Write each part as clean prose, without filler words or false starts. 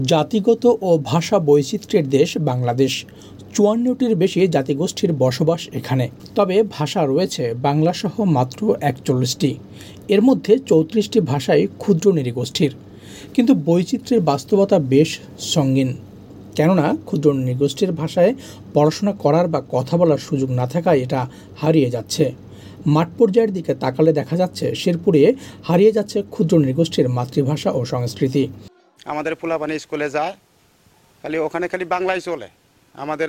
জাতিগত ও ভাষা বৈচিত্র্যের দেশ বাংলাদেশ। ৫৪টির বেশি জাতিগোষ্ঠীর বসবাস এখানে। তবে ভাষা রয়েছে বাংলাসহ মাত্র ৪১টি। এর মধ্যে ৩৪টি ভাষাই ক্ষুদ্র নৃগোষ্ঠীর। কিন্তু বৈচিত্র্যের বাস্তবতা বেশ সঙ্গীন। কেননা ক্ষুদ্র নৃগোষ্ঠীর ভাষায় পড়াশোনা করার বা কথা বলার সুযোগ না থাকায় এটা হারিয়ে যাচ্ছে। মাঠ পর্যায়ের দিকে তাকালে দেখা যাচ্ছে শেরপুরে হারিয়ে যাচ্ছে ক্ষুদ্র নৃগোষ্ঠীর মাতৃভাষা ও সংস্কৃতি। আমাদের পোলাপানি স্কুলে যায়, ওখানে খালি বাংলাই চলে, আমাদের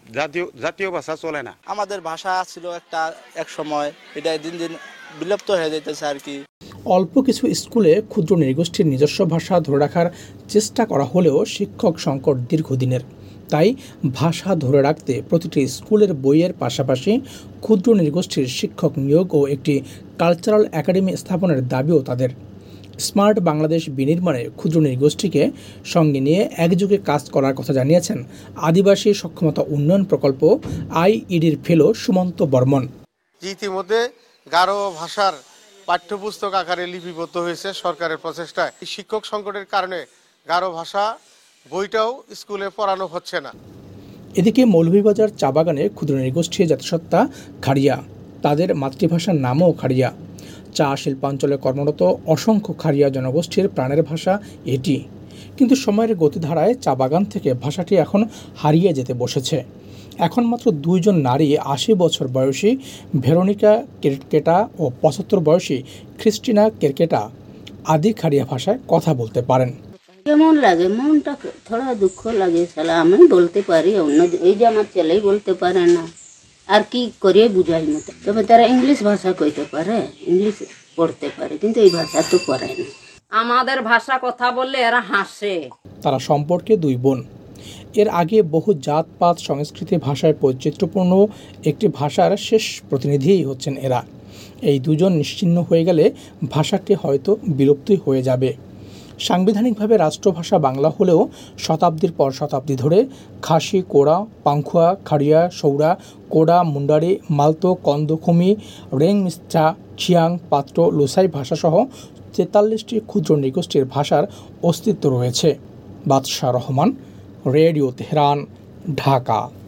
জাতীয় ভাষা চলে না। আমাদের ভাষা ছিল এক সময়, এটা দিন দিন বিলুপ্ত হয়ে যেতেছে আর কি। অল্প কিছু স্কুলে ক্ষুদ্র নৃগোষ্ঠীর নিজস্ব ভাষা ধরে রাখার চেষ্টা করা হলেও শিক্ষক সংকট দীর্ঘদিনের। তাই ভাষা ধরে রাখতে প্রতিটি স্কুলের বইয়ের পাশাপাশি ক্ষুদ্র নৃগোষ্ঠীর শিক্ষক নিয়োগ ও একটি কালচারাল একাডেমি স্থাপনের দাবিও তাদের। স্মার্ট বাংলাদেশ বিনির্মাণে ক্ষুদ্র নৃগোষ্ঠীকে সঙ্গে নিয়ে একযোগে কাজ করার কথা জানিয়েছেন আদিবাসী সক্ষমতা উন্নয়ন প্রকল্প আইইডির ফেলো সুমন্ত বর্মন। ইতিমধ্যে গারো ভাষার পাঠ্যপুস্তক আকারে লিপিবদ্ধ হয়েছে সরকারের প্রচেষ্টায়। শিক্ষক সংকটের কারণে গারো ভাষা বইটাও স্কুলে পড়ানো হচ্ছে না। এদিকে মৌলভীবাজার চা বাগানে ক্ষুদ্র নৃগোষ্ঠী জাতিসত্তা খাড়িয়া, তাদের মাতৃভাষার নামও খাড়িয়া। চা শিল্পাঞ্চলে কর্মরত অসংখ্য খাড়িয়া জনগোষ্ঠীর প্রাণের ভাষা এটি। কিন্তু সময়ের গতিধারায় চা বাগান থেকে ভাষাটি এখন হারিয়ে যেতে বসেছে। এখন মাত্র ২ জন নারী ৮০ বছর বয়সী ভেরোনিকা কেরকেটা ও ৭৫ বয়সী ক্রিস্টিনা কেরকেটা আদি খাড়িয়া ভাষায় কথা বলতে পারেন। কেমন লাগে, মনটা থোড়া দুঃখ লাগে। সালা আমি বলতে পারি, অন্য এই যে আমার ছেলেই বলতে পারে না, আর কি করে বুঝাই মতো। তবে তারা ইংলিশ ভাষা কইতে পারে, ইংলিশ পড়তে পারে, কিন্তু এই ভাষা তো পড়ে না। আমাদের ভাষা কথা বললে এরা হাসে। তারা সম্পর্কে ২ বোন। এর আগে বহু জাতপাত সংস্কৃতি ভাষায় বৈচিত্র্যপূর্ণ একটি ভাষার শেষ প্রতিনিধিই হচ্ছেন এরা। এই দুজন নিশ্চিহ্ন হয়ে গেলে ভাষাটি হয়তো বিলুপ্তই হয়ে যাবে। সাংবিধানিকভাবে রাষ্ট্রভাষা বাংলা হলেও শতাব্দীর পর শতাব্দী ধরে খাসি, কোড়া, পাংখুয়া, খাড়িয়া, সৌরা, কোডা, মুন্ডারি, মালতো, কন্দখুমি, রেংমিস্ট্রা, চিয়াং, পাত্র, লোসাই ভাষাসহ ৪৩টি ক্ষুদ্র নৃগোষ্ঠীর ভাষার অস্তিত্ব রয়েছে। বাদশাহ রহমান, রেডিও তেহরান, ঢাকা।